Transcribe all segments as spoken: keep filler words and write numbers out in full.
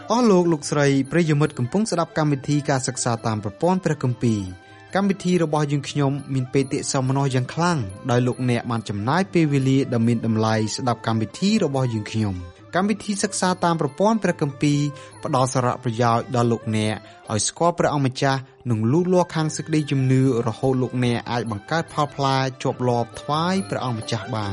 អស់លោកលោកស្រីប្រិយមិត្តកំពុងស្ដាប់កម្មវិធីការសិក្សាតាមប្រព័ន្ធព្រះគម្ពីរកម្មវិធីរបស់យើងខ្ញុំមានបេតិសោមនស្សយ៉ាងខ្លាំងដោយលោកអ្នកបានចំណាយពេលវេលាដ៏មានតម្លៃស្ដាប់កម្មវិធីរបស់យើងខ្ញុំកម្មវិធីសិក្សាតាមប្រព័ន្ធព្រះគម្ពីរផ្ដល់សារៈប្រយោជន៍ដល់លោកអ្នកឲ្យស្គាល់ព្រះអង្គម្ចាស់និងលូតលាស់ខាងសេចក្តីជំនឿរហូតលោកអ្នកអាចបង្កើតផលផ្លែជាប់លាប់ថ្វាយព្រះអង្គម្ចាស់បាន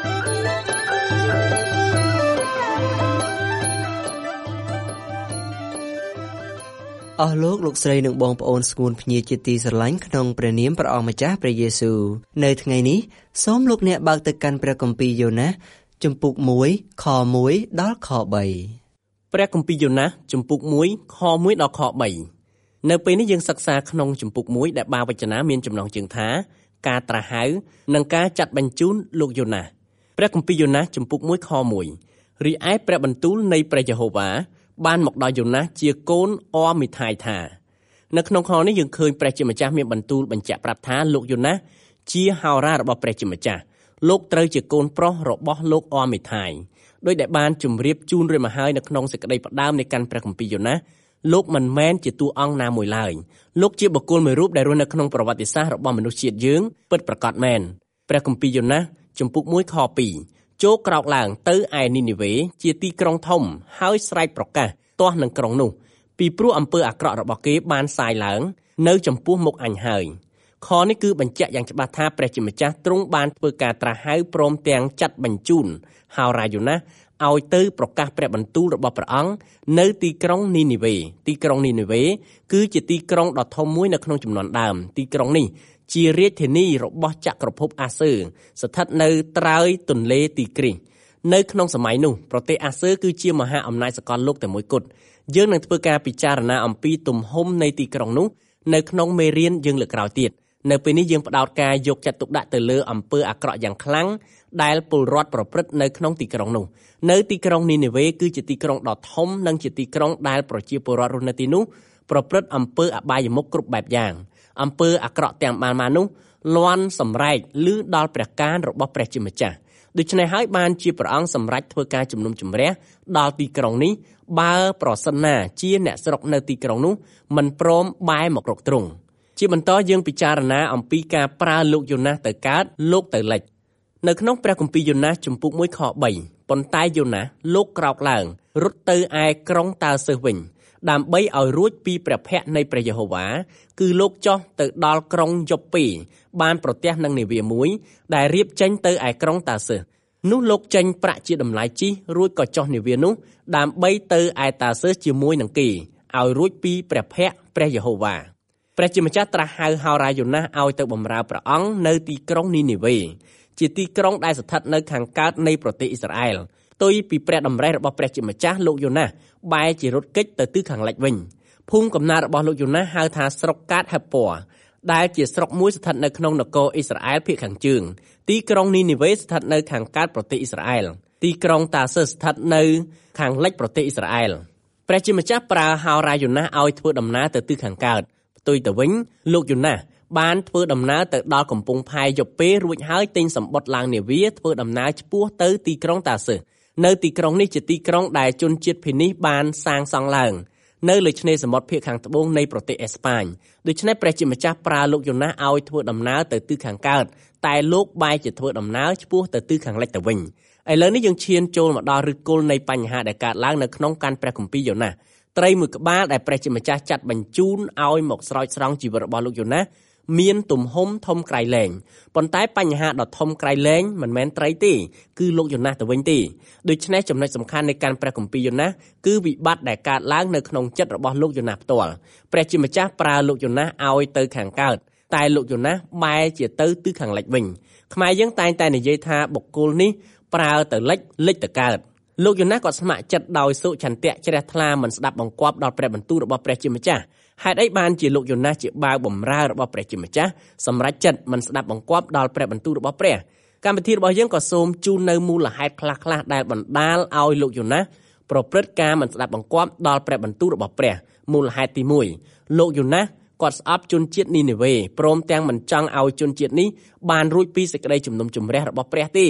អស់លោកលោកស្រីនិងបងប្អូនស្ងួនភ្ញាជាទីស្រឡាញ់ក្នុងព្រះនាមព្រះអង្គម្ចាស់ព្រះយេស៊ូវនៅថ្ងៃនេះសូមលោកអ្នកបើកទៅកាន់ព្រះគម្ពីរយ៉ូណាសជំពូកមួយខមួយដល់ខបីព្រះគម្ពីរយ៉ូណាសជំពូកមួយខមួយដល់ខបីនៅពេលនេះយើងសិក្សាក្នុងជំពូកមួយដែលបាវចនាមានចំណងជើងថាការត្រាស់ហៅនិងការចាត់បញ្ជូនលោកយ៉ូណាសព្រះគម្ពីរយ៉ូណាសជំពូកមួយខមួយរីឯព្រះបន្ទូលនៃព្រះយេហូវ៉ាបានមកដល់យ៉ូណាសជាកូនអមីថាយថានៅក្នុងខនេះយើងឃើញព្រះជាម្ចាស់មានបន្ទូលបញ្ជាក់ប្រាប់ថាលោកយ៉ូណាសជាហោរារបស់ព្រះជាម្ចាស់លោកត្រូវជាកូនប្រុសរបស់លោកអមីថាយដោយដែលបានជម្រាបជូនរួចមកហើយនៅក្នុងសេចក្តីផ្ដាំនៃកាន់ព្រះគម្ពីរយ៉ូណាសលោកមិនមែនជាតួអង្គណាមួយឡើយលោកជាបុគ្គលមួយរូបដែលរស់នៅក្នុងប្រវត្តិសាស្ត្ររបស់មនុស្សជាតិយើងពិតប្រាកដមែនព្រះគម្ពីរយ៉ូណាសជំពូកមួយខពីរចូលក្រោកឡើងទៅឯនីនីវេជាទីក្រុងធំហើយស្រែកប្រកាសទាស់នឹងក្រុងនោះពីព្រោះអំពើអាក្រក់របស់គេបានសាយឡើងនៅចំពោះមុខអញហើយខនេះគឺបញ្ជាក់យ៉ាងច្បាស់ថាព្រះជាម្ចាស់ទ្រង់បានធ្វើការត្រាស់ហៅព្រមទាំងចាត់បញ្ជូនហោរាយ៉ូណាសឲ្យទៅប្រកាសព្រះបន្ទូលរបស់ព្រះអង្គនៅទីក្រុងនីនីវេទីក្រុងនីនីវេគឺជាទីក្រុងដ៏ធំមួយនៅក្នុងចំនួនដើមទីក្រុងនេះជារាជធានីរបស់ចក្រភពអាសឺស្ថិតនៅត្រើយទន្លេទីគ្រីសនៅក្នុងសម័យនោះប្រទេសអាសឺគឺជាមហាអំណាចសកលលោកតែមួយគត់យើងនឹងធ្វើការពិចារណាអំពីទំហំនៃទីក្រុងនោះនៅក្នុងមេរៀនយើងលើកក្រោយទៀតនៅពេលនេះយើងផ្ដោតការយកចិត្តទុកដាក់ទៅលើអំពើអាក្រក់យ៉ាងខ្លាំងដែលពលរដ្ឋប្រព្រឹត្តនៅក្នុងទីក្រុងនោះនៅទីក្រុងនីនីវេគឺជាទីក្រុងដ៏ធំនិងជាទីក្រុងដែលប្រជាពលរដ្ឋរស់នៅទីនោះប្រព្រឹត្តអំពើអបាយមុខគ្រប់បែបយ៉ាងអំពើអាក្រក់ទាំងបានមកនោះលាន់សម្រែកឮដល់ព្រះកានរបស់ព្រះជាម្ចាស់ដូច្នេះហើយបានជាព្រះអង្គសម្រេចធ្វើការជំនុំជម្រះដល់ទីក្រុងនេះបើប្រសិនណាជាអ្នកស្រុកនៅទីក្រុងនោះមិនព្រមបែរមករកទ្រង់ជាបន្តយើងពិចារណាអំពីការប្រើលោកយ៉ូណាសទៅកើតលោកទៅលិចនៅក្នុងព្រះគម្ពីរយ៉ូណាសជំពូកមួយខបីប៉ុន្តែយ៉ូណាសលោកក្រោកឡើងរត់ទៅឯក្រុងតាសឺសវិញដើម្បីឲ្យរួចពីព្រះភ័ក្ត្រនៃព្រះយេហូវ៉ាគឺលោកចុះទៅដល់ក្រុងយ៉ូពេបានប្រទះនឹងនាវាមួយដែលរៀបចេញទៅឯក្រុងតាសឺសនោះលោកចេញប្រាក់ជាតម្លៃជីរួចក៏ចុះនាវានោះដើម្បីទៅឯតាសឺសជាមួយនឹងគេឲ្យរួចពីព្រះភ័ក្ត្រព្រះយេហូវ៉ាព្រះជាម្ចាស់ត្រាស់ហៅហោរាយ៉ូណាសឲ្យទៅបម្រើព្រះអង្គនៅទីក្រុងនីនីវេជាទីក្រុងដែលស្ថិតនៅខាងកើតនៃប្រទេសអ៊ីស្រាអែលផ្ទុយពីព្រះតម្រិះរបស់ព្រះជាម្ចាស់លោកយ៉ូណាសបែរជារត់គេចទៅទិសខាងលិចវិញភូមិកំណើតរបស់លោកយ៉ូណាសហៅថាស្រុកកាតហេព័រដែលជាស្រុកមួយស្ថិតនៅក្នុងនគរអ៊ីស្រាអែលភាគខាងជើងទីក្រុងនីនីវេស្ថិតនៅខាងកើតប្រទេសអ៊ីស្រាអែលទីក្រុងតាសឺសស្ថិតនៅខាងលិចប្រទេសអ៊ីស្រាអែលព្រះជាម្ចាស់ប្រើហោរាយ៉ូណាសឲ្យធ្វើដំណើរទៅទិសខាងកើតផ្ទុយទៅវិញលោកយ៉ូណាសបានធ្វើដំណើរទៅដល់កំពង់ផែយ៉ូពេរួចហើយទិញសម្បុត្រឡើងនាវាធ្វើដំណើរឆ្ពោះទៅទីក្រុងតាសឺសនៅទីក្រុងនេះជាទីក្រុងដែលជនជាតិភេនីសបានសាងសង់ឡើងនៅលើឆ្នេរសមុទ្រភាគខាងត្បូងនៃប្រទេសអេស្ប៉ាញដូច្នេះព្រះជាម្ចាស់ប្រើលោកយ៉ូណាសឲ្យធ្វើដំណើរទៅទិសខាងកើតតែលោកបែរជាធ្វើដំណើរឆ្ពោះទៅទិសខាងលិចទៅវិញឥឡូវនេះយើងឈានចូលមកដល់ឫសគល់នៃបញ្ហាដែលកើតឡើងនៅក្នុងកាន់ព្រះគម្ពីរយ៉ូណាសត្រីមួយក្បាលដែលព្រះជាម្ចាស់ចាត់បញ្ជូនឲ្យមកស្រោចស្រង់ជីវិតរបស់លោកយ៉ូណាសមានទំហំធំក្រៃលែងប៉ុន្តែបញ្ហាដ៏ធំក្រៃលែងមិនមែនត្រីទេគឺលោកយ៉ូណាសទៅវិញទេដូច្នេះចំណុចសំខាន់នៃការព្រះគម្ពីរយ៉ូណាសគឺវិបត្តិដែលកើតឡើងនៅក្នុងចិត្តរបស់លោកយ៉ូណាសផ្ទាល់ព្រះជាម្ចាស់ប្រើលោកយ៉ូណាសឲ្យទៅខាងកើតតែលោកយ៉ូណាសបែរជាទៅទិសខាងលិចវិញខ្មែរយើងតែងតែនិយាយថាបុគ្គលនេះប្រើទៅលិចលិចទៅកើតលោកយ៉ូណាសក៏ស្ម័គ្រចិត្តដោយសុឆន្ទៈជ្រះថ្លាមិនស្ដាប់បង្គាប់ដល់ព្រះបន្ទូលរបស់ព្រះជាម្ចាស់ហេតុអីបានជាលោកយ៉ូណាសជាបាវបម្រើរបស់ព្រះជាម្ចាស់សម្រេចចិត្តមិនស្ដាប់បង្គាប់ដល់ព្រះបន្ទូលរបស់ព្រះកម្មវិធីរបស់យើងក៏សូមជូននៅមូលហេតុខ្លះៗដែលបណ្ដាលឲ្យលោកយ៉ូណាសប្រព្រឹត្តការមិនស្ដាប់បង្គាប់ដល់ព្រះបន្ទូលរបស់ព្រះមូលហេតុទីមួយលោកយ៉ូណាសគាត់ស្អប់ជនជាតិនីនីវេព្រមទាំងមិនចង់ឲ្យជនជាតិនេះបានរួចពីសេចក្តីជំនុំជម្រះរបស់ព្រះទេ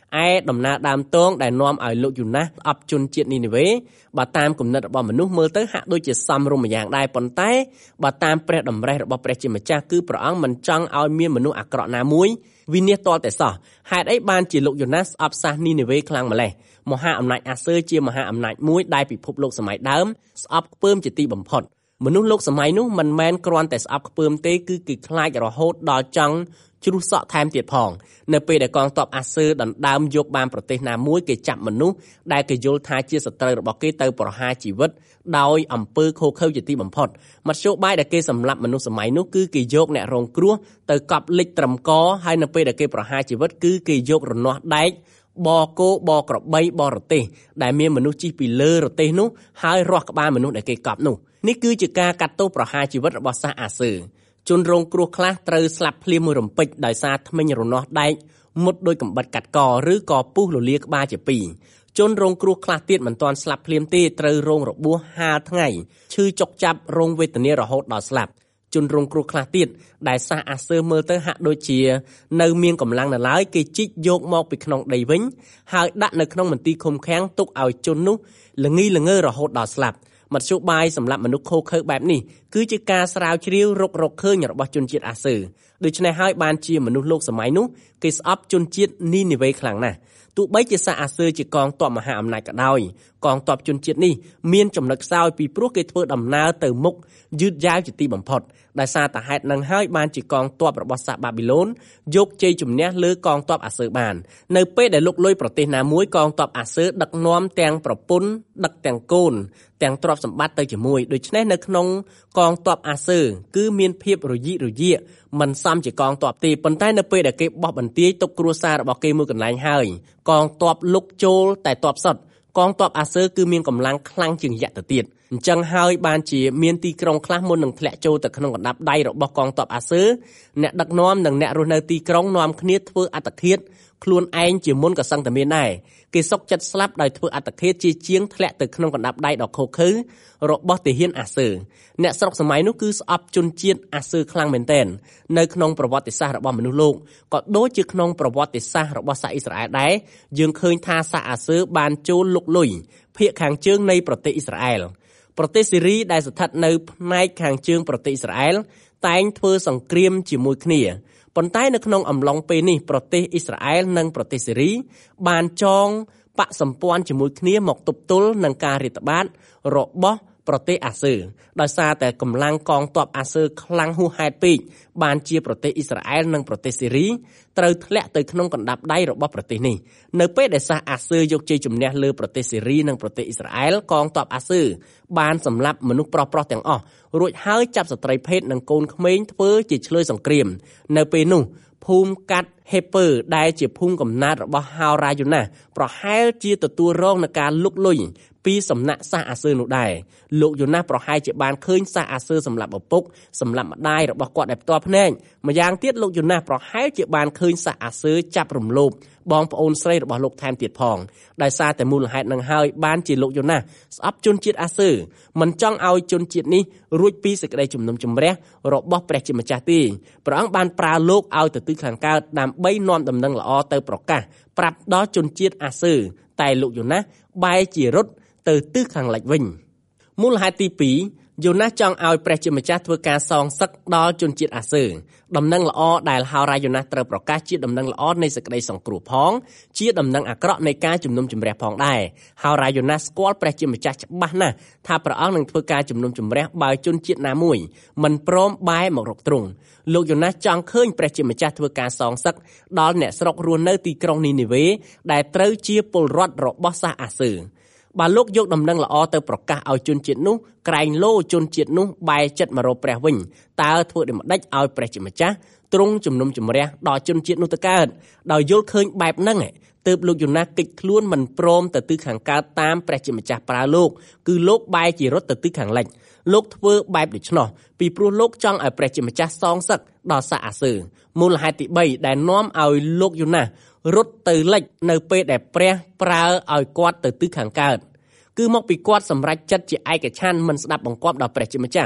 ឯដំណើរដើមតងដែលនាំឲ្យលោកយូណាសអប់ជនជាតិនីនេវេបើតាមគំនិតរបស់មនុស្សមើលទៅហាក់ដូចជាសមរម្យយ៉ាងដែរប៉ុន្តែបើតាមព្រះតម្រិះរបស់ព្រះជាម្ចាស់គឺព្រះអង្គមិនចង់ឲ្យមានមនុស្សអាក្រក់ណាមួយវិនាសទាល់តែសោះហេតុអីបានជាលោកយូណាសស្អប់សាសនីនេវេខ្លាំងម្ល៉េះមហាអំណាចអាសឺជាមហាអំណាចមួយដែលពិភពលោកសម័យដើមស្អប់ខ្ពើមជាទីបំផុតមនុស្សលោកសម័យនោះមិនមែនគ្រាន់តែស្អប់ខ្ពើមទេគឺគេខ្លាចរហូតដល់ចង់ជ្រុះសក់ថែមទៀតផងនៅពេលដែលកងទ័ពអាសឺដណ្ដើមយកបានប្រទេសណាមួយគេចាប់មនុស្សដែលគេយល់ថាជាសត្រូវរបស់គេទៅប្រហារជីវិតដោយអំពើឃោរឃៅជាទីបំផុតមធ្យោបាយដែលគេសម្លាប់មនុស្សសម័យនោះគឺគេយកអ្នករងគ្រោះទៅកប់លិចត្រឹមកហើយនៅពេលដែលគេប្រហារជីវិតគឺគេយករនាស់ដែកបគោបក្របីបរទេសដែលមានមនុស្សជិះពីលើរទេសនោះហើយរាស់ក្បាលមនុស្សដែលគេកប់នោះនេះគឺជាការកាត់ទោសប្រហារជីវិតរបស់សាសអាសឺជនរងគ្រោះខ្លះត្រូវស្លាប់ភ្លាមមួយរំពេចដោយសារធ្មេញរនាស់ដែកមុតដោយកំបិតកាត់កឬក៏ពុះលលាក្បាលជាពីរជនរងគ្រោះខ្លះទៀតមិនទាន់ស្លាប់ភ្លាមទេត្រូវរងរបួសហាលថ្ងៃឈឺចុកចាប់រងវេទនារហូតដល់ស្លាប់ជនរងគ្រោះខ្លះទៀតដែលសាសអាសឺមើលទៅហាក់ដូចជានៅមានកម្លាំងនៅឡើយគេជីកយកមកពីក្នុងដីវិញហើយដាក់នៅក្នុងមន្ទីរឃុំឃាំងទុកឲ្យជននោះល្ងីល្ងើរហូតដល់ស្លាប់មធ្យោបាយសម្រាប់មនុស្សខូខើបែបនេះគឺជាការស្រាវជ្រាវរករកឃើញរបស់ជនជាតិអាសឺដូច្នេះហើយបានជាមនុស្សលោកសម័យនោះគេស្អប់ជនជាតិនីនេវេខ្លាំងណាស់ទោះបីជាសាសអាសឺជាកងទ័ពមហាអំណាចក៏ដោយកងទ័ពជនជាតិនេះមានចំណុចខ្សោយពីព្រោះគេធ្វើដំណើរទៅមុខយឺតយ៉ាវជាទីបំផុតដោយសារតែហេតុនឹងហើយបានជាកងទ័ពរបស់សាសបាប៊ីឡូនយកជ័យជំនះលើកងទ័ពអាសឺបាននៅពេលដែលលុកលុយប្រទេសណាមួយកងទ័ពអាសឺដឹកនាំទាំងប្រពន្ធដឹកទាំងកូនទាំងទ្រព្យសម្បត្តិទៅជាមួយដូច្នេះនៅក្នុងកងទ័ពអាសឺគឺមានភាពរយិរយាកមិនសមជាកងទ័ពទេប៉ុន្តែនៅពេលដែលគេបោះបន្ទាយទុកគ្រួសាររបស់គេមួយកន្លែងហើយកងទ័ពលុកចូលតែទ័ពសុទ្ធកងទ័ពអាសឺគឺមានកម្លាំងខ្លាំងជាងយក្សទៅទៀតអញ្ចឹងហើយបានជាមានទីក្រុងខ្លះមុននឹងធ្លាក់ចូលទៅក្នុងកណ្ដាប់ដៃរបស់កងទ័ពអាសឺអ្នកដឹកនាំនិងអ្នករស់នៅទីក្រុងនាំគ្នាធ្វើអត្តឃាតខ្លួនឯងជាមុនក៏សឹងតែមានដែរគេសុកចិត្តស្លាប់ដោយធ្វើអត្តឃាតជាជាងធ្លាក់ទៅក្នុងកណ្ដាប់ដៃដ៏ខូខើរបស់ទាហានអាសឺអ្នកស្រុកសម័យនោះគឺស្អប់ជនជាតិអាសឺខ្លាំងមែនទែននៅក្នុងប្រវត្តិសាស្ត្ររបស់មនុស្សលោកក៏ដូចជាក្នុងប្រវត្តិសាស្ត្ររបស់សាសអ៊ីស្រាអែលដែរយើងឃើញថាសាសអាសឺបានចូលលុកលុយភាគខាងជើងនៃប្រទេសអ៊ីស្រាអែលប្រទេសសេរីដែលស្ថិតនៅផ្នែកខាងជើងប្រទេសអ៊ីស្រាអែលតែងធ្វើសង្គ្រាមជាមួយគ្នាប៉ុន្តែនៅក្នុងអំឡុងពេលនេះប្រទេសអ៊ីស្រាអែលនិងប្រទេសសេរីបានចងបកសម្ព័ន្ធជាមួយគ្នាមកទប់ទល់នឹងការរាតត្បាតរបស់ប្រទេសអាសឺដោយសារតែកម្លាំងកងទ័ពអាសឺខ្លាំងហួសហេតុពេកបានជាប្រទេសអ៊ីស្រាអែលនិងប្រទេសសេរីត្រូវធ្លាក់ទៅក្នុងកណ្ដាប់ដៃរបស់ប្រទេសនេះនៅពេលដែលសាសអាសឺយកជ័យជំនះលើប្រទេសសេរីនិងប្រទេសអ៊ីស្រាអែលកងទ័ពអាសឺបានសម្លាប់មនុស្សប្រុសៗទាំងអស់រួចហើយចាប់ស្ត្រីភេទនិងកូនក្មេងធ្វើជាឆ្លើយសង្គ្រាមនៅពេលនោះភូមិកាត់ហេពើដែលជាភូមិកំណើតរបស់ហោរាយូណាសប្រហែលជាទទួលរងនឹងការលុកលុយពីសំណាក់សាសអាសឺនោះដែរលោកយូណាសប្រហែលជាបានឃើញសាសអាសឺសម្លាប់ឪពុកសម្លាប់ម្ដាយរបស់គាត់ដោយផ្ទាល់ភ្នែកម្យ៉ាងទៀតលោកយូណាសប្រហែលជាបានឃើញសាសអាសឺចាប់រំលោភបងប្អូនស្រីរបស់លោកថែមទៀតផងដោយសារតែមូលហេតុនឹងហើយបានជាលោកយូណាសស្អប់ជនជាតិអាសឺមិនចង់ឲ្យជនជាតិនេះរួចពីសេចក្តីជំនុំជម្រះរបស់ព្រះជាម្ចាស់ទេព្រះអង្គបានប្រើលោកឲ្យទៅទិសខាងកើតដើម្បីនាំដំណឹងល្អទៅប្រកាសប្រាប់ដល់ជនជាតិអាសឺតែលោកយូណាសបែរជារត់ទៅទិសខាងលិចវិញមូលហេតុទីពីរយូណាសចង់ឲ្យព្រះជាម្ចាស់ធ្វើការសងសឹកដល់ជនជាតិអាសឺដំណឹងល្អដែលហោរាយូណាសត្រូវប្រកាសជាដំណឹងល្អនៃសេចក្តីសង្គ្រោះផងជាដំណឹងអាក្រក់នៃការជំនុំជម្រះផងដែរហោរាយូណាសស្គាល់ព្រះជាម្ចាស់ច្បាស់ណាស់ថាព្រះអង្គនឹងធ្វើការជំនុំជម្រះបើជនជាតិណាមួយមិនព្រមបែរមករកទ្រង់លោកយូណាសចង់ឃើញព្រះជាម្ចាស់ធ្វើការសងសឹកដល់អ្នកស្រុករស់នៅទីក្រុងនីនេវេដែលត្រូវជាពលរដ្ឋរបស់សាសអាសឺបើលោកយកដំណឹងល្អទៅប្រកាសឲ្យជនជាតិនោះក្រែងលោជនជាតិនោះបែរចិត្តមករកព្រះវិញតើធ្វើដូចម្ដេចឲ្យព្រះជាម្ចាស់ទ្រង់ជំនុំជម្រះដល់ជនជាតិនោះទៅកើតដោយយល់ឃើញបែបហ្នឹងទើបលោកយូណាសកិច្ចខ្លួនមិនព្រមទៅទិសខាងកើតតាមព្រះជាម្ចាស់ប្រើលោកគឺលោកបែរជារត់ទៅទិសខាងលិចលោកធ្វើបែបដូច្នោះពីព្រោះលោកចង់ឲ្យព្រះជាម្ចាស់សងសឹកដល់សាសអាសឺមូលហេតុទីបីដែលនាំឲ្យលោកយូណាសរត់ទៅលិចនៅពេលដែលព្រះប្រើឲ្យគាត់ទៅទិសខាងកើតគឺមកពីគាត់សម្រេចចិត្តជាឯកច្ឆន្ទមិនស្ដាប់បង្គាប់ដល់ព្រះជាម្ចាស់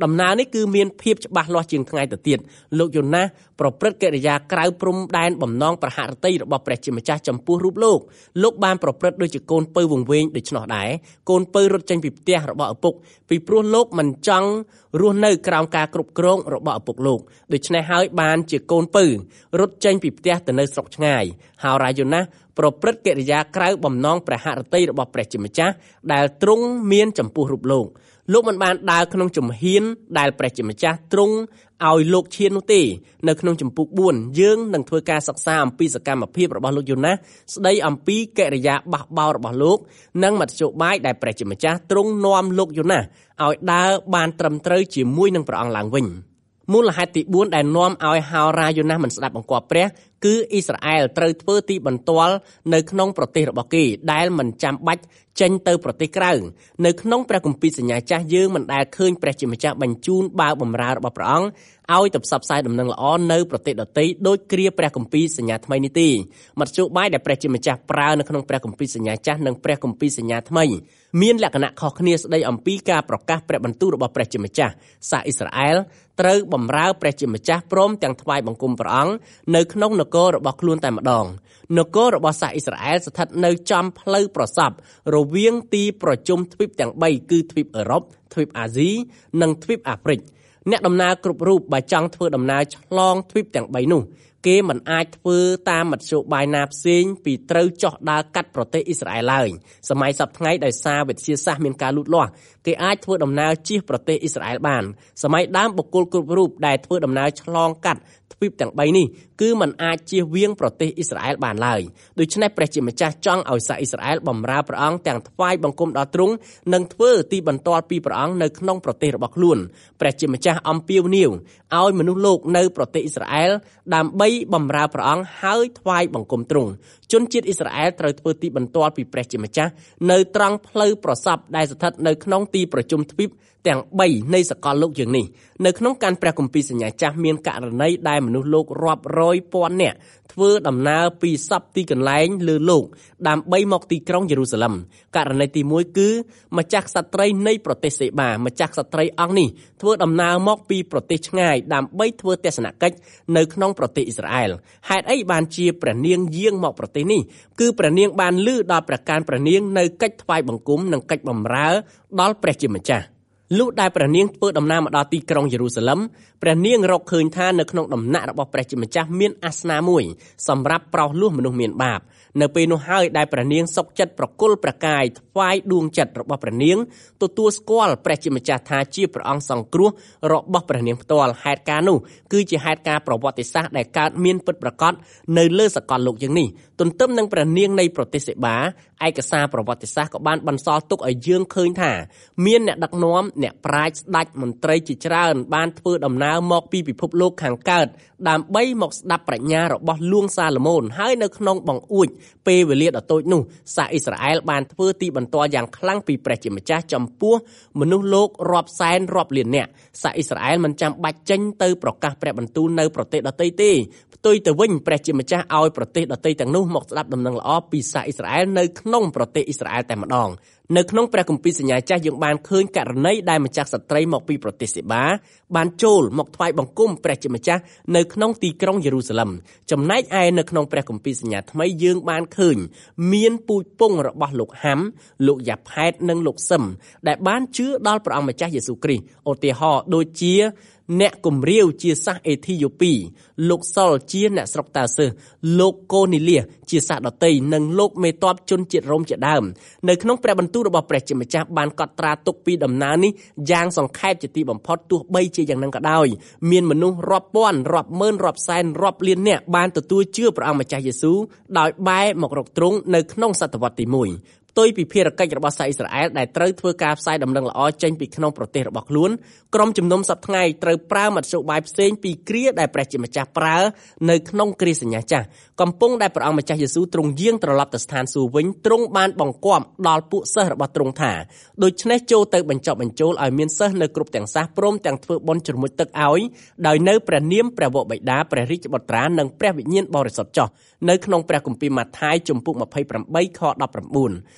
ដំណើរនេះគឺមានភាពច្បាស់លាស់ជាងថ្ងៃទៅទៀតលោកយូណាសប្រព្រឹត្តកិរិយាក្រៅព្រំដែនបំណងប្រហារតីរបស់ព្រះជាម្ចាស់ចំពោះរូបលោកលោកបានប្រព្រឹត្តដូចជាកូនពៅវង្វេងដូច្នោះដែរកូនពៅរត់ចេញពីផ្ទះរបស់ឪពុកពីព្រោះលោកមិនចង់រស់នៅក្រោមការគ្រប់គ្រងរបស់ឪពុកលោកដូច្នេះហើយបានជាកូនពៅរត់ចេញពីផ្ទះទៅនៅស្រុកឆ្ងាយហើយរាយូណាសប្រព្រឹត្តកិរិយាក្រៅបំណងប្រហារតីរបស់ព្រះជាម្ចាស់ដែលទ្រង់មានចំពោះរូបលោកលោកមិនបានដើរក្នុងជំហានដែលព្រះជាម្ចាស់ទ្រង់ឲ្យលោកឈាននោះទេនៅក្នុងជំពូកបួនយើងនឹងធ្វើការសិក្សាអំពីសកម្មភាពរបស់លោកយូណាសស្ដីអំពីកិរិយាបះបោររបស់លោកនិងមធ្យោបាយដែលព្រះជាម្ចាស់ទ្រង់នាំលោកយូណាសឲ្យដើរបានត្រឹមត្រូវជាមួយនឹងព្រះអង្គឡើងវិញមូលហេតុទីបួនដែលនាំឲ្យហោរាយូណាសមិនស្ដាប់បង្គាប់ព្រះគឺអ៊ីស្រាអែលត្រូវធ្វើទីបន្ទាល់នៅក្នុងប្រទេសរបស់គេដែលមិនចាំបាច់ចេញទៅប្រទេសក្រៅនៅក្នុងព្រះគម្ពីរសញ្ញាចាស់យើងមិនដែលឃើញព្រះជាម្ចាស់បញ្ជូនបាវបម្រើរបស់ព្រះអង្គឲ្យទៅផ្សព្វផ្សាយដំណឹងល្អនៅប្រទេសដទៃដោយគ្រាព្រះគម្ពីរសញ្ញាថ្មីនេះទេមធ្យោបាយដែលព្រះជាម្ចាស់ប្រើនៅក្នុងព្រះគម្ពីរសញ្ញាចាស់និងព្រះគម្ពីរសញ្ញាថ្មីមានលក្ខណៈខុសគ្នាស្ដីអំពីការប្រកាសព្រះបន្ទូលរបស់ព្រះជាម្ចាស់សាសអ៊ីស្រាអែលត្រូវបម្រើព្រះជាម្ចាស់ព្រមទាំងថ្វាយបង្គំព្រះអង្គនៅក្នុងនគររបស់ខ្លួនតែម្ដងនគររបស់សាសអ៊ីស្រាអែលស្ថិតនៅចំផ្លូវប្រសព្វរវាងទីប្រជុំទ្វីបទាំងបីគឺទ្វីបអឺរ៉ុបទ្វីបអាស៊ីនិងទ្វីបអាហ្វ្រិកអ្នកដំណើរគ្រប់រូបបើចង់ធ្វើដំណើរឆ្លងទ្វីបទាំងបីនោះគេមិនអាចធ្វើតាមមធ្យោបាយណាផ្សេងពីត្រូវចុះដើរកាត់ប្រទេសអ៊ីស្រាអែលឡើយសម័យសព្វថ្ងៃដោយសារវិទ្យាសាស្ត្រមានការលូតលាស់គេអាចធ្វើដំណើរជិះប្រទេសអ៊ីស្រាអែលបានសម័យដើមបុគ្គលគ្រប់រូបដែលធ្វើដំណើរឆ្លងកាត់ទ្វីបទាំងបីនេះគឺមិនអាចជៀសវាងប្រទេសអ៊ីស្រាអែលបានឡើយដូច្នេះព្រះជាម្ចាស់ចង់ឲ្យសាសអ៊ីស្រាអែលបម្រើព្រះអង្គទាំងថ្វាយបង្គំដល់ទ្រង់និងធ្វើទីបន្ទាល់ពីព្រះអង្គនៅក្នុងប្រទេសរបស់ខ្លួនព្រះជាម្ចាស់អំពាវនាវឲ្យមនុស្សលោកនៅប្រទេសអ៊ីស្រាអែលដើម្បីបម្រើព្រះអង្គហើយថ្វាយបង្គំទ្រង់ជនជាតិអ៊ីស្រាអែលត្រូវធ្វើទីបន្ទាល់ពីព្រះជាម្ចាស់នៅត្រង់ផ្លូវប្រសព្វដែលស្ថិតនៅក្នុងទីប្រជុំទ្វីបទាំងបីនៃសកលលោកយើងនេះនៅក្នុងការព្រះគម្ពីរសញ្ញាចាស់មានករណីដែលមនុស្សលោករាប់រយពាន់នាក់ធ្វើដំណើរពីសពទីកន្លែងលើលោកដើម្បីមកទីក្រុងយេរូសាឡិមករណីទីមួយគឺម្ចាស់ក្សត្រីនៃប្រទេសសេបាម្ចាស់ក្សត្រីអង្គនេះធ្វើដំណើរមកពីប្រទេសឆ្ងាយដើម្បីធ្វើទស្សនកិច្ចនៅក្នុងប្រទេសអ៊ីស្រាអែលហេតុអីបានជាព្រះនាងយាងមកប្រទេសនេះគឺព្រះនាងបានឮដល់ប្រការព្រះនាងនៅកិច្ចថ្វាយបង្គំនិងកិច្ចបម្រើដល់ព្រះជាម្ចាស់លុះដែលព្រះនាងធ្វើដំណើរមកដល់ទីក្រុងយេរូសាឡិមព្រះនាងរកឃើញថានៅក្នុងដំណាក់របស់ព្រះជាម្ចាស់មានអាសនៈមួយសម្រាប់ប្រោសលោះមនុស្សមានបាបនៅពេលនោះហើយដែលព្រះនាងសុខចិត្តប្រគល់ព្រះកាយថ្វាយដួងចិត្តរបស់ព្រះនាងទទួលស្គាល់ព្រះជាម្ចាស់ថាជាព្រះអង្គសង្គ្រោះរបស់ព្រះនាងផ្ទាល់ហេតុការណ៍នោះគឺជាហេតុការណ៍ប្រវត្តិសាស្ត្រដែលកើតមានពិតប្រាកដនៅលើសកលលោកយ៉ាងនេះទន្ទឹមនឹងព្រះនាងនៃប្រទេសសេបាឯកសារប្រវត្តិសាស្ត្រក៏បានបន្សល់ទុកឲ្យយើងឃើញថាមានអ្នកដឹកនាំអ្នកប្រាជ្ញស្ដេចមន្ត្រីជាច្រើនបានធ្វើដំណើរមកពីពិភពលោកខាងកើតដើម្បីមកស្ដាប់ប្រាជ្ញារបស់លួងសាឡូមោនហើយនៅក្នុងបង្អួចពេលវេលាដ៏តូចនោះសាសអ៊ីស្រាអែលបានធ្វើទីបន្ទាល់យ៉ាងខ្លាំងពីព្រះជាម្ចាស់ចំពោះមនុស្សលោករាប់សែនរាប់លាននាក់សាសអ៊ីស្រាអែលមិនចាំបាច់ចេញទៅប្រកាសព្រះបន្ទូលនៅប្រទេសដទៃទេផ្ទុយទៅវិញព្រះជាម្ចាស់ឲ្យប្រទេសដទៃទាំងនោះមកស្ដាប់ដំណឹងល្អពីសាសអ៊ីស្រាអែលនៅក្នុងប្រទេសអ៊ីស្រាអែលតែម្ដងនៅក្នុងព្រះគម្ពីរសញ្ញាចាស់យើងបានឃើញករណីដែលម្ចាស់ស្ត្រីមកពីប្រទេសសេបាបានចូលមកថ្វាយបង្គំព្រះជាម្ចាស់នៅក្នុងទីក្រុងយេរូសាឡិមចំណែកឯនៅក្នុងព្រះគម្ពីរសញ្ញាថ្មីយើងបានឃើញមានពូជពងរបស់លោកហាំលោកយ៉ាផែតនិងលោកសឹមដែលបានជឿដល់ព្រះអង្គម្ចាស់យេស៊ូវគ្រីស្ទឧទាហរណ៍ដូចជាអ្នកគំរាវជាសាសអេធីយ៉ូពីលោកសុលជាអ្នកស្រុកតាសឹសលោកកូនីលៀសជាសាសដតីនិងលោកមេតបជនជាតិរ៉ូមជាដើមនៅក្នុងព្រះបន្ទូលរបស់ព្រះជាម្ចាស់បានកត់ត្រាទុកពីដំណើរនេះយ៉ាងសង្ខេបជាទីបំផុតទោះបីជាយ៉ាងហ្នឹងក៏ដោយមានមនុស្សរាប់ពាន់រាប់ម៉ឺនរាប់សែនរាប់លាននាក់បានទទួលជឿព្រះអង្គម្ចាស់យេស៊ូវដោយបែរមករកទ្រង់នៅក្នុងសតវត្សទីមួយផ្ទុយពីភារកិច្ចរបស់សាសអ៊ីស្រាអែលដែលត្រូវធ្វើការផ្សាយដំណឹងល្អចេញពីក្នុងប្រទេសរបស់ខ្លួនក្រុមជំនុំសប្តាហ៍ថ្ងៃត្រូវប្រើមធ្យោបាយផ្សេងពីគ្រាដែលព្រះជាម្ចាស់ប្រើនៅក្នុងគ្រាសញ្ញាចាស់កំពុងដែលព្រះអង្គម្ចាស់យេស៊ូវទ្រង់យាងត្រឡប់ទៅស្ថានសួគ៌វិញទ្រង់បានបង្គាប់ដល់ពួកសិស្សរបស់ទ្រង់ថាដូច្នេះចូលទៅបញ្ចប់បញ្ចូលឲ្យមានសិស្សនៅគ្រប់ទាំងសាសព្រមទាំងធ្វើបុណ្យជ្រមុជទឹកឲ្យដោយនៅព្រះនាមព្រះវរបិតាព្រះរាជបុត្រានិងព្រះវិញ្ញាណបរិសុទ្ធចុះនៅក្នុងព្រះគម្ពីរម៉ាថាយជំពូកម្ភៃប្រាំបីខដប់ប្រាំបួន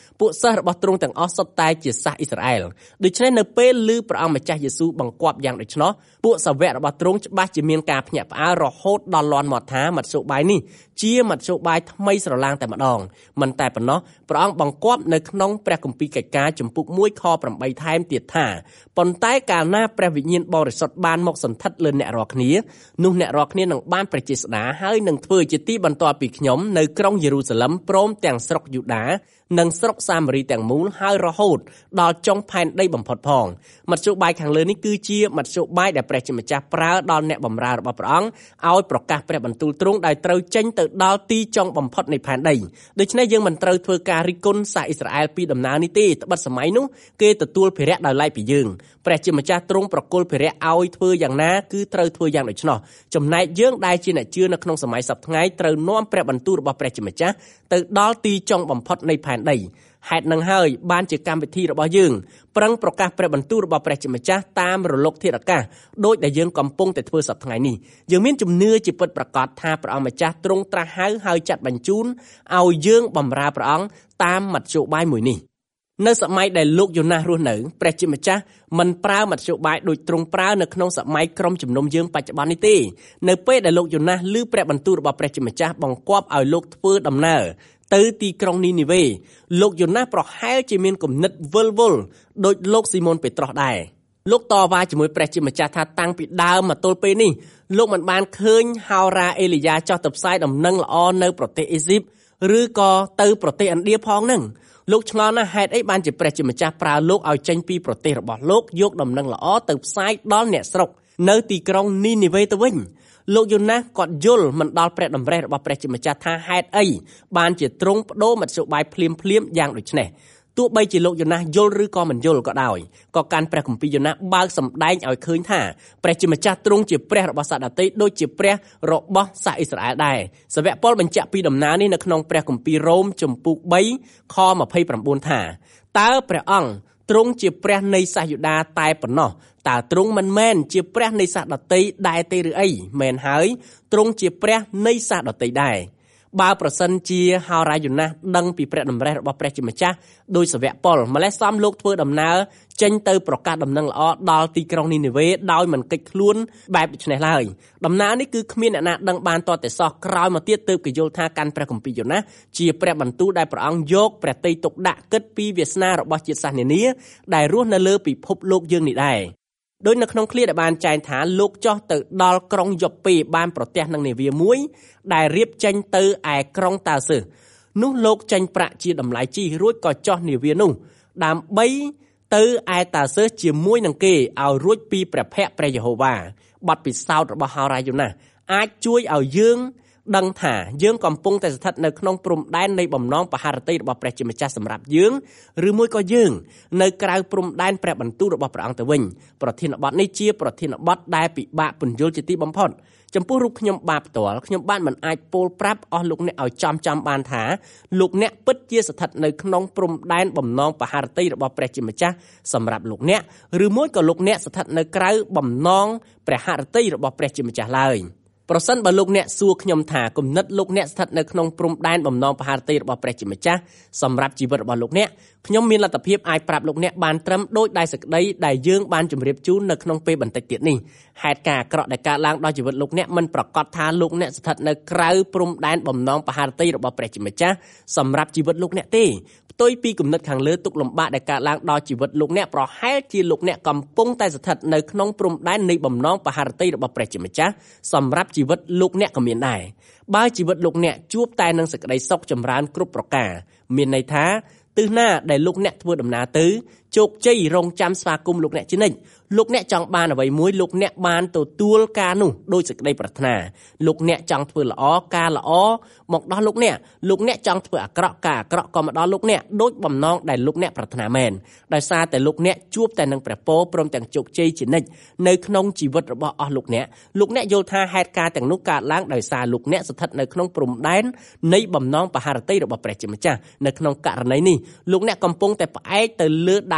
ពួកសិស្សរបស់ទ្រង់ទាំងអស់សុទ្ធតែជាសាសអ៊ីស្រាអែលដូច្នេះនៅពេលឮព្រះអង្គម្ចាស់យេស៊ូវបង្គាប់យ៉ាងដូច្នោះពួកសាវករបស់ទ្រង់ច្បាស់ជាមានការភ្ញាក់ផ្អើលរហូតដល់លាន់មាត់ថាមធ្យោបាយនេះជាមធ្យោបាយថ្មីស្រឡាងតែម្ដងមិនតែប៉ុណ្ណោះព្រះអង្គបង្គាប់នៅក្នុងព្រះគម្ពីរកិច្ចការជំពូកមួយខប្រាំបីថែមទៀតថាប៉ុន្តែកាលណាព្រះវិញ្ញាណបរិសុទ្ធបានមកសន្ធិដ្ឋលើអ្នករាល់គ្នានោះអ្នករាល់គ្នានឹងបានព្រះជាស្ដាហើយនឹងធ្វើជាទីបន្ទាល់ពីខ្ញុំនៅក្រុងយេរូសាឡឹមព្រមទាំងស្រុកយូដានិងស្រុកសាមារីទាំងមូលហើយរហូតដល់ចុងផែនដីបំផុតផងមធ្យោបាយខាងលើនេះគឺជាមធ្យោបាយដែលព្រះជាម្ចាស់ប្រើដល់អ្នកបម្រើរបស់ព្រះអង្គឲ្យប្រកាសព្រះបន្ទូលទ្រង់ដោយត្រូវចេញទៅដល់ទីចុងបំផុតនៃផែនដីដូច្នេះយើងមិនត្រូវធ្វើការរិះគន់សាសអ៊ីស្រាអែលពីដំណើរនេះទេត្បិតសម័យនោះគេទទួលភារៈដោយឡែកពីយើងព្រះជាម្ចាស់ទ្រង់ប្រគល់ភារៈឲ្យធ្វើយ៉ាងណាគឺត្រូវធ្វើយ៉ាងដូច្នោះចំណែកយើងដែលជាអ្នកជឿនៅក្នុងសម័យសព្វថ្ងៃត្រូវនាំព្រះបន្ទូលរបស់ព្រះជាម្ចាស់ទៅដល់ទីចុងបំផុតនៃផែនដីហេតុនឹងហើយបានជាកម្មវិធីរបស់យើងប្រឹងប្រកាសព្រះបន្ទូលរបស់ព្រះជាម្ចាស់តាមរលកធាតុអាកាសដោយដែលយើងកំពុងតែធ្វើសប្តាហ៍ថ្ងៃនេះយើងមានជំនឿជាពិតប្រាកដថាព្រះអង្គម្ចាស់ទ្រង់ត្រាស់ហៅហើយចាត់បញ្ជូនឲ្យយើងបម្រើព្រះអង្គតាមមធ្យោបាយមួយនេះនៅសម័យដែលលោកយ៉ូណាសរស់នៅព្រះជាម្ចាស់មិនប្រើមធ្យោបាយដូចទ្រង់ប្រើនៅក្នុងសម័យក្រុមជំនុំយើងបច្ចុប្បន្ននេះទេនៅពេលដែលលោកយ៉ូណាសឮព្រះបន្ទូលរបស់ព្រះជាម្ចាស់បង្គាប់ឲ្យលោកធ្វើដំណើរទៅទីក្រុងនីនីវេលោកយ៉ូណាសប្រហែលជាមានគំនិតវិលវល់ដូចលោកស៊ីម៉ូនពេត្រុសដែរលោកតវ៉ាជាមួយព្រះជាម្ចាស់ថាតាំងពីដើមមកទល់ពេលនេះលោកមិនបានឃើញហោរាអេលីយ៉ាចោះទៅផ្សាយដំណឹងល្អនៅប្រទេសអេស៊ីបឬក៏ទៅប្រទេសឥណ្ឌាផងហ្នឹងលោកឆ្ងល់ណាស់ហេតុអីបានជាព្រះជាម្ចាស់ប្រើលោកឲ្យចេញពីប្រទេសរបស់លោកយកដំណឹងល្អទៅផ្សាយដល់អ្នកស្រុកនៅទីក្រុងនីនីវេទៅវិញលោកយ៉ូណាសគាត់យល់មិនដល់ព្រះតម្រេះរបស់ព្រះជាម្ចាស់ថាហេតុអីបានជាទ្រង់បដូរមធ្យោបាយភ្លាមភ្លាមយ៉ាងដូចនេះទោះបីជាលោកយ៉ូណាសយល់ឬក៏មិនយល់ក៏ដោយក៏កាន់ព្រះគម្ពីរយ៉ូណាសបើកសម្ដែងឲ្យឃើញថាព្រះជាម្ចាស់ទ្រង់ជាព្រះរបស់សាសដទៃដូចជាព្រះរបស់សាសអ៊ីស្រាអែលដែរសាវកប៉ុលបញ្ជាក់ពីដំណើរនេះនៅក្នុងព្រះគម្ពីររ៉ូមជំពូកបីខម្ភៃប្រាំបួនថាតើព្រះអង្គទ្រង់ជាព្រះនៃសាសយូដាតែប៉ុណ្ណោះតើទ្រង់មិនមែនជាព្រះនៃសាសដទៃដែរទេឬអីមែនហើយទ្រង់ជាព្រះនៃសាសដទៃដែរបើប្រសិនជាហោរាយ៉ូណាសដឹងពីព្រះតម្រេះរបស់ព្រះជាម្ចាស់ដោយសាវកប៉ុលម្លេះសំលោកធ្វើដំណើរចេញទៅប្រកាសដំណឹងល្អដល់ទីក្រុងនីនីវេដោយមិនកិច្ចខ្លួនបែបដូច្នេះឡើយដំណើរនេះគឺគ្មានអ្នកណាដឹងបានតតែសោះក្រោយមកទៀតទើបគេយល់ថាកាន់ព្រះគម្ពីរយ៉ូណាសជាព្រះបន្ទូលដែលព្រះអង្គយកព្រះទ័យទុកដាក់គិតពីវាសនារបស់ជាតិសាសន៍នានាដែលរស់នៅលើពិភពលោកយើងនេះដែរដោយនៅក្នុងឃ្លាដែលបានចែងថាលោកចោះទៅដល់ក្រុងយ៉ូប៉េបានប្រទះនឹងនាវាមួយដែលរៀបចេញទៅឯក្រុងតាសឺសនោះលោកចេញប្រាក់ជាតម្លៃជីរួចក៏ចោះនាវានោះដើម្បីទៅឯតាសឺសជាមួយនឹងគេឲ្យរួចពីព្រះភ័ក្ត្រព្រះយេហូវ៉ាបទពិសោធន៍របស់ហោរាយ៉ូណាសអាចជួយឲ្យយើងដឹងថាយើងកំពុងតែស្ថិតនៅក្នុងព្រំដែននៃបំណងបហារតីរបស់ព្រះជាម្ចាស់សម្រាប់យើងឬមួយក៏យើងនៅក្រៅព្រំដែនព្រះបន្ទូលរបស់ព្រះអង្គទៅវិញប្រធានបទនេះជាប្រធានបទដែលពិបាកពន្យល់ជាទីបំផុតចំពោះរូបខ្ញុំបាទផ្ទាល់ខ្ញុំបានមិនអាចពោលប្រាប់អស់លោកអ្នកឲ្យចំចំបានថាលោកអ្នកពិតជាស្ថិតនៅក្នុងព្រំដែនបំណងបហារតីរបស់ព្រះជាម្ចាស់សម្រាប់លោកអ្នកឬមួយក៏លោកអ្នកស្ថិតនៅក្រៅបំណងព្រះハរតីរបស់ព្រះជាម្ចាស់ឡើយប្រសិនបើលោកអ្នកសួរខ្ញុំថាគំនិតលោកអ្នកស្ថិតនៅក្នុងព្រំដែនបំណងបហារតីរបស់ព្រះជាម្ចាស់សម្រាប់ជីវិតរបស់លោកអ្នកខ្ញុំមានលទ្ធភាពអាចប្រាប់លោកអ្នកបានត្រឹមដូចដែលសេចក្តីដែលយើងបានជម្រាបជូននៅក្នុងពេលបន្តិចទៀតនេះហេតុការណ៍អាក្រក់ដែលកើតឡើងដល់ជីវិតលោកអ្នកមិនប្រកាសថាលោកអ្នកស្ថិតនៅក្រៅព្រំដែនបំណងបហារតីរបស់ព្រះជាម្ចាស់សម្រាប់ជីវិតលោកអ្នកទេផ្ទុយពីគំនិតខាងលើទុក្ខលំបាកដែលកើតឡើងដល់ជីវិតលោកអ្នកប្រហែលជាលោកអ្នកកំពុងតែស្ថិតនៅក្នុងព្រំដែននៃបំណងបហារតីរបស់ព្រះជាម្ចាស់សម្រាប់ជីវិតលោកអ្នកក៏មានដែរបើជីវិតលោកអ្នកជួបតែនឹងសេចក្តីសុខចម្រើនគ្រប់ប្រការមានន័យថាទិសណាដែលលោកអ្នកធ្វើដំណើរទៅជោគជ័យរងចាំស្វាគមន៍លោកអ្នកជានិច្ចលោកអ្នកចង់បានអ្វីមួយលោកអ្នកបានទទួលការនោះដោយសេចក្តីប្រាថ្នាលោកអ្នកចង់ធ្វើល្អការល្អមកដល់លោកអ្នកលោកអ្នកចង់ធ្វើអាក្រក់ការអាក្រក់ក៏មកដល់លោកអ្នកដោយបំណងដែលលោកអ្នកប្រាថ្នាមែនដោយសារតែលោកអ្នកជួបតែនឹងព្រះពរព្រមទាំងជោគជ័យជានិច្ចនៅក្នុងជីវិតរបស់អស់លោកអ្នកលោកអ្នកយល់ថាហេតុការណ៍ទាំងនោះកើតឡើងដោយសារលោកអ្នកស្ថិតនៅក្នុងព្រំដែននៃបំណងបហារតីរបស់ព្រះជាម្ចាស់នៅក្នុងករណីនេះលោកអ្នកកំពុងតែផ្អែកទៅលើដើម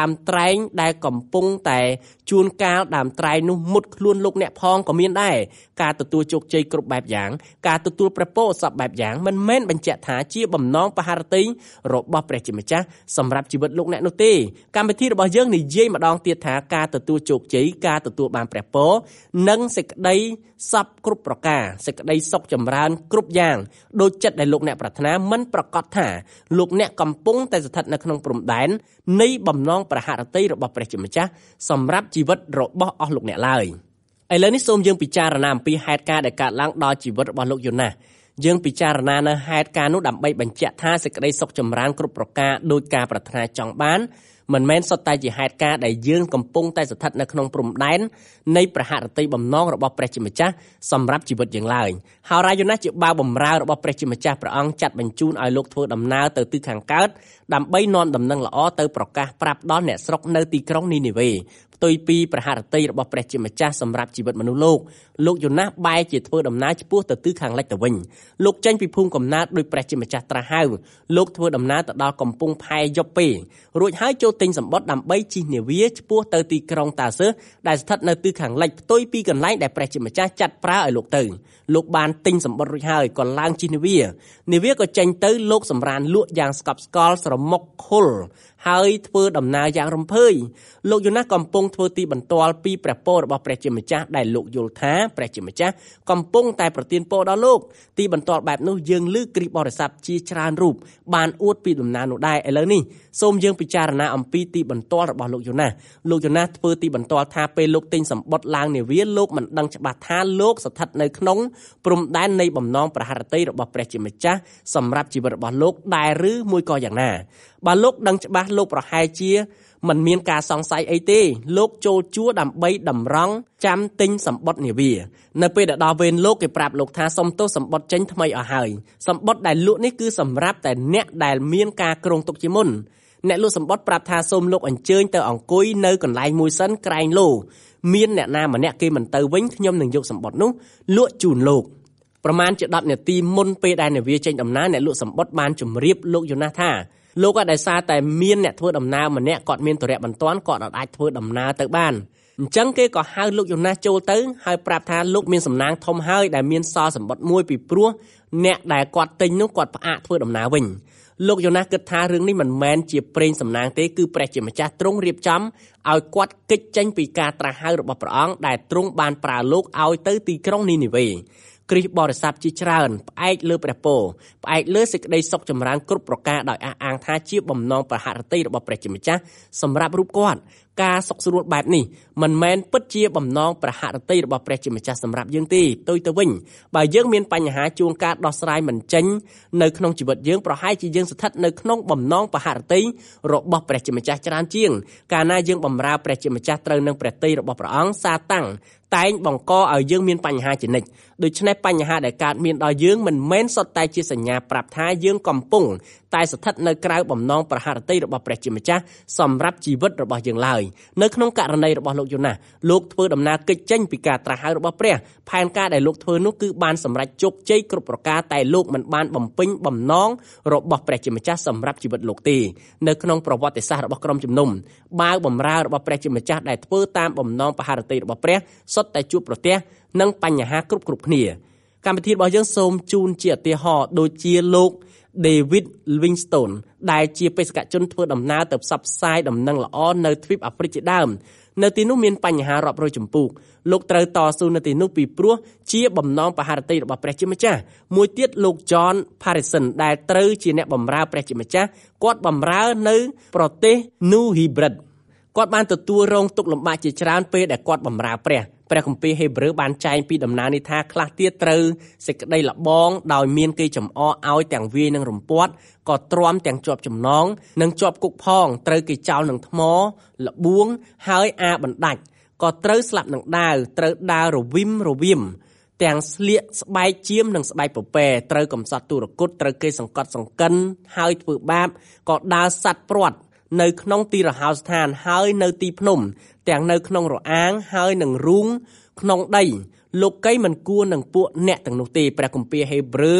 មត្រែងដែលកំពុងតែជួនកាលដើមត្រែងនោះមុតខ្លួនលោកអ្នកផងក៏មានដែរការទទួលជោគជ័យគ្រប់បែបយ៉ាងការទទួលព្រះពរសពបែបយ៉ាងមិនមែនបញ្ជាក់ថាជាបំណងបហារតីរបស់ព្រះជាម្ចាស់សម្រាប់ជីវិតលោកអ្នកនោះទេកម្មវិធីរបស់យើងនិយាយម្ដងទៀតថាការទទួលជោគជ័យការទទួលបានព្រះពរនិងសេចក្តីសពគ្រប់ប្រការសេចក្តីសុខចម្រើនគ្រប់យ៉ាងដោយចិត្តដែលលោកអ្នកប្រាថ្នាមិនប្រកាសថាលោកអ្នកកំពុងតែស្ថិតនៅក្នុងព្រំដែននៃបំណងប្រហារតីរបស់ព្រះជាម្ចាស់សម្រាប់ជីវិតរបស់អស់លោកអ្នកឡើយឥឡូវនេះសូមយើងពិចារណាអំពីហេតុការណ៍ដែលកើតឡើងដល់ជីវិតរបស់លោកយូណាសយើងពិចារណានៅហេតុការណ៍នោះដើម្បីបញ្ជាក់ថាសេចក្តីសុខចម្រើនគ្រប់ប្រការដោយការប្រាថ្នាចង់បានមិនមែនសុទ្ធតែជាហេតុការណ៍ដែលយើងកំពុងតែស្ថិតនៅក្នុងព្រំដែននៃប្រហារតីបំណងរបស់ព្រះជាម្ចាស់សម្រាប់ជីវិតយើងឡើយហើយរាយូណាសជាបាវបម្រើរបស់ព្រះជាម្ចាស់ព្រះអង្គចាត់បញ្ជូនឲ្យលោកធ្វើដំណើរទៅទិសខាងកើតដើម្បីនាំដំណឹងល្អទៅប្រកាសប្រាប់ដល់អ្នកស្រុកនៅទីក្រុងនីនេវេផ្ទុយពីប្រហារតីរបស់ព្រះជាម្ចាស់សម្រាប់ជីវិតមនុស្សលោកលោកយូណាសបែរជាធ្វើដំណើរឆ្ពោះទៅទិសខាងលិចទៅវិញលោកចេញពីភូមិកំណើតដោយព្រះជាម្ចាស់ត្រាស់ហៅលោកធ្វើដំណើរទៅដល់កំពង់ផែយ៉ូប៉េរួចហើយចូលទិញសម្បត្តិដើម្បីជិះនាវាឆ្ពោះទៅទីក្រុងតាសឺសដែលស្ថិតនៅទិសខាងលិចផ្ទុយពីកន្លែងដែលព្រះជាម្ចាស់ចាត់ប្រើឲ្យលោកទៅលោកបានទិញសម្បត្តិរួចហើយក៏ឡើងជិះនាវានាវាក៏ចេញទៅលោកសម្រានលក់យ៉ាងស្កប់ស្កល់ស្រមុកខុលហើយធ្វើដំណើរយ៉ាងរំភើយលោកយូណាសកំពុងធ្វើទីបន្ទាល់ពីព្រះពររបស់ព្រះជាម្ចាស់ដែលលោកយល់ថាព្រះជាម្ចាស់កំពុងតែប្រទានពរដល់លោកទីបន្ទាល់បែបនោះយើងឮគ្រីស្ទបរិស័ទជាច្រើនរូបបានអួតពីដំណើរនោះដែរឥឡូវនេះសូមយើងពិចារណាអំពីទីបន្ទាល់របស់លោកយូណាសលោកយូណាសធ្វើទីបន្ទាល់ថាពេលលោកទិញសម្បត្តិឡើងនាវាលោកមិនដឹងច្បាស់ថាលោកស្ថិតនៅក្នុងព្រំដែននៃបំណងប្រហារតីរបស់ព្រះជាម្ចាស់សម្រាប់ជីវិតរបស់លោកដែរឬមួយក៏យ៉ាងណាបើលោកដឹងច្បាស់លោកប្រហែលជាមិនមានការសង្ស័យអីទេលោកចូលជួរដើម្បីតម្រង់ចាំទិញសម្បត្តិនាវានៅពេលដែលដល់វេនលោកគេប្រាប់លោកថាសុំទោសសម្បត្តិចេញថ្មីអស់ហើយសម្បត្តិដែលលក់នេះគឺសម្រាប់តែអ្នកដែលមានការគ្រោងទុកជាមុនអ្នកលក់សម្បត្តិប្រាប់ថាសូមលោកអញ្ជើញទៅអង្គុយនៅកន្លែងមួយសិនក្រែងលោមានអ្នកណាម្នាក់គេមិនទៅវិញខ្ញុំនឹងយកសម្បត្តិនោះលក់ជូនលោកប្រមាណជាដប់នាទីមុនពេលដែលនាវាចេញដំណើរអ្នកលក់សម្បត្តិបានជម្រាបលោកយូណាសថាលោកក៏ដោយសារតែមានអ្នកធ្វើដំណើរម្នាក់គាត់មានទុរៈបន្ទាន់គាត់អាចធ្វើដំណើរទៅបានអញ្ចឹងគេក៏ហៅលោកយូណាសចូលទៅហើយប្រាប់ថាលោកមានសំណាងធំហើយដែលមានសល់សម្បត្តិមួយពីព្រោះអ្នកដែលគាត់ទិញនោះគាត់ផ្អាកធ្វើដំណើរវិញលោកយូណាសគិតថារឿងនេះមិនមែនជាព្រេងសំណាងទេគឺព្រះជាម្ចាស់ទ្រង់រៀបចំឲ្យគាត់គេចចេញពីការត្រាស់ហៅរបស់ព្រះអង្គដែលទ្រង់បានប្រើលោកឲ្យទៅទីក្រុងនីនេវេគ្រីស្ទបរិស័ទជាច្រើនផ្អែកលើព្រះពរផ្អែកលើសេចក្តីសុខចម្រើនគ្រប់ប្រការដោយអះអាងថាជាបំណងប្រហារតីរបស់ព្រះជាម្ចាស់សម្រាប់រូបគាត់ការសុខស្រួលបែបនេះមិនមែនពិតជាបំណងប្រហារតីរបស់ព្រះជាម្ចាស់សម្រាប់យើងទេផ្ទុយទៅវិញបើយើងមានបញ្ហាជួនកាលដោះស្រាយមិនចេញនៅក្នុងជីវិតយើងប្រហែលជាយើងស្ថិតនៅក្នុងបំណងប្រហារតីរបស់ព្រះជាម្ចាស់ច្រើនជាងកាលណាយើងបម្រើព្រះជាម្ចាស់ត្រូវនឹងព្រះទ័យរបស់ព្រះអង្គសាតាំងតែងបង្កឲ្យយើងមានបញ្ហាជានិច្ចដូច្នេះបញ្ហាដែលកើតមានដល់យើងមិនមែនសុទ្ធតែជាសញ្ញាប្រាប់ថាយើងកំពុងតែស្ថិតនៅក្រៅបំណងប្រហារតីរបស់ព្រះជាម្ចាស់សម្រាប់ជីវិតរបស់យើងឡើយនៅក្នុងករណីរបស់លោកយូណាសលោកធ្វើដំណើរគេចចេញពីការត្រាស់ហៅរបស់ព្រះផែនការដែលលោកធ្វើនោះគឺបានសម្រេចជោគជ័យគ្រប់ប្រការតែលោកមិនបានបំពេញបំណងរបស់ព្រះជាម្ចាស់សម្រាប់ជីវិតលោកទេនៅក្នុងប្រវត្តិសាស្ត្ររបស់ក្រុមជំនុំបាវបម្រើរបស់ព្រះជាម្ចាស់ដែលធ្វើតាមបំណងប្រហារតីរបស់ព្រះសុទ្ធតែជួបប្រទះនឹងបញ្ហាគ្រប់គ្រប់គ្នាកម្មវិធីរបស់យើងសូមជូនជាឧទាហរណ៍ដូចជាលោក David Livingstone ដែលជាបេសកជនធ្វើដំណើរទៅផ្សព្វផ្សាយដំណឹងល្អនៅទ្វីបអាហ្វ្រិកជាដើមនៅទីនោះមានបញ្ហារាប់រយចម្ពោះលោកត្រូវតស៊ូនៅទីនោះពីព្រោះជាបំណងប្រហារតីរបស់ព្រះជាម្ចាស់មួយទៀតលោក John Parison ដែលត្រូវជាអ្នកបម្រើព្រះជាម្ចាស់គាត់បម្រើនៅប្រទេស New Hebrides គាត់បានទទួលរងទុក្ខលំបាកជាច្រើនពេលដែលគាត់បម្រើព្រះព្រះគម្ពីរហេព្រើរបានចែងពីដំណើរនេះថាខ្លះទៀតត្រូវសេចក្តីលបងដោយមានគេចំអកឲ្យទាំងវាយនឹងរំពាត់ក៏ទ្រាំទាំងជាប់ចំណងនិងជាប់គុកផងត្រូវគេចោលនឹងថ្មលបួងហើយអាបណ្ដាច់ក៏ត្រូវស្លាប់នឹងដាវត្រូវដើររវិមរវាមទាំងស្លៀកស្បែកជាមនិងស្បែកពពែត្រូវកំសត់ទុរគតត្រូវគេសង្កត់សង្កិនហើយធ្វើបាបក៏ដើរសัตว์ព្រាត់នៅក្នុងទីរហោស្ថានហើយនៅទីភ្នំទាំងនៅក្នុងរអាងហើយនឹងរូងក្នុងដីលោកីមិនគួរនឹងពួកអ្នកទាំងនោះទេព្រះគម្ពីរហេព្រើរ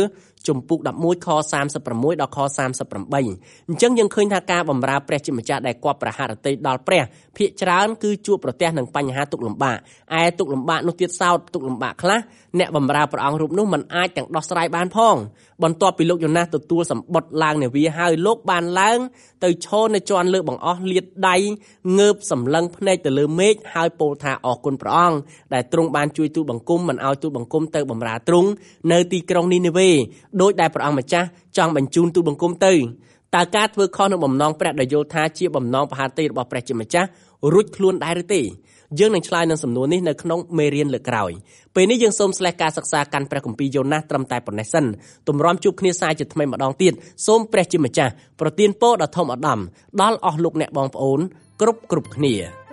ជំពូកដប់មួយខសាមសិបប្រាំមួយដល់ខសាមសិបប្រាំបីអញ្ចឹងយើងឃើញថាការបម្រើព្រះជាម្ចាស់ដែលគាត់ប្រហារតីដល់ព្រះភាគច្រើនគឺជួបប្រទះនឹងបញ្ហាទុក្ខលំបាកឯទុក្ខលំបាកនោះទៀតសោតទុក្ខលំបាកខ្លះអ្នកបម្រើព្រះអង្គរូបនោះមិនអាចទាំងដោះស្រាយបានផងបន្ទាប់ពីលោកយ៉ូណាសទទួលសម្បត្តិឡើងនាវាហើយលោកបានឡើងទៅឈរនៅជាន់លើបង្អស់លាតដៃងើបសម្លឹងភ្នែកទៅលើមេឃហើយពោលថាអរគុណព្រះអង្គដែលទ្រង់បានជួយទូលបង្គំមិនឲ្យទូលបង្គំទៅបម្រើទ្រង់នៅទីក្រុងនីនេវេដោយដែលព្រះអង្គម្ចាស់ចង់បញ្ជូនទូលបង្គំទៅតើការធ្វើខុសនឹងបំណងព្រះដែលយល់ថាជាបំណងប្រហារតីរបស់ព្រះជាម្ចាស់រួចខ្លួនដែរឬទេយើងនឹងឆ្លើយនឹងសំណួរនេះនៅក្នុងមេរៀនលើកក្រោយពេលនេះយើងសូមស្លេះការសិក្សាកាន់ព្រះគម្ពីរយ៉ូណាសត្រឹមតែប៉ុណ្ណេះសិនទម្រាំជួបគ្នាសាជាថ្មីម្ដងទៀតសូមព្រះជាម្ចាស់ប្រទានពរដ៏ធំឧត្តមដល់អស់លោកអ្នកបងប្អូនគ្រប់គ្រប់គ្នា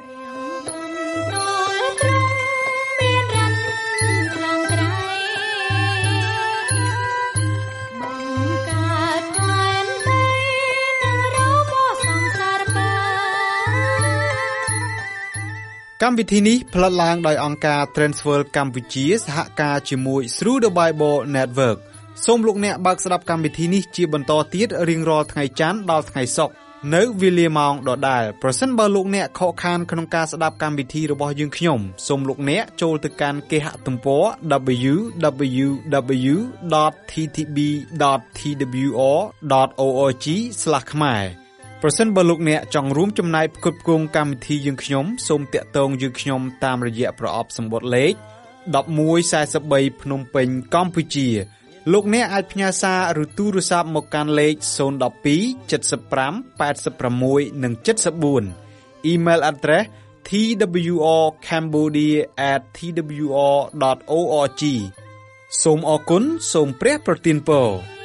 កម្មវិធីនេះផលិតឡើងដោយអង្គការ Transworld កម្ពុជាសហការជាមួយ Through the Bible Network សូមលោកអ្នកបើកស្ដាប់កម្មវិធីនេះជាបន្តទៀតរៀងរាល់ថ្ងៃច័ន្ទដល់ថ្ងៃសុក្រនៅវេលាម៉ោងដដែលប្រសិនបើលោកអ្នកខកខានក្នុងការស្ដាប់កម្មវិធីរបស់យើងខ្ញុំសូមលោកអ្នកចូលទៅកាន់គេហទំព័រ double-u double-u double-u ដត t t b ដត t w r ដត org ស្លាស ខ្មែរប្រសិនបើលោកអ្នកចង់រួមចំណែកផ្គត់ផ្គង់កម្មវិធីយើងខ្ញុំសូមតាក់ទងយើងខ្ញុំតាមរយៈប្រអប់សម្បត្តិលេខmột một bốn baភ្នំពេញកម្ពុជាលោកអ្នកអាចផ្ញើសារឬទូរស័ព្ទមកកាន់លេខศูนย์ หนึ่ง สอง เจ็ด ห้า แปด หก និង เจ็ด สี่ Email address t w r cambodia at t w r dot org សូមអរគុណសូមព្រះប្រទានពរ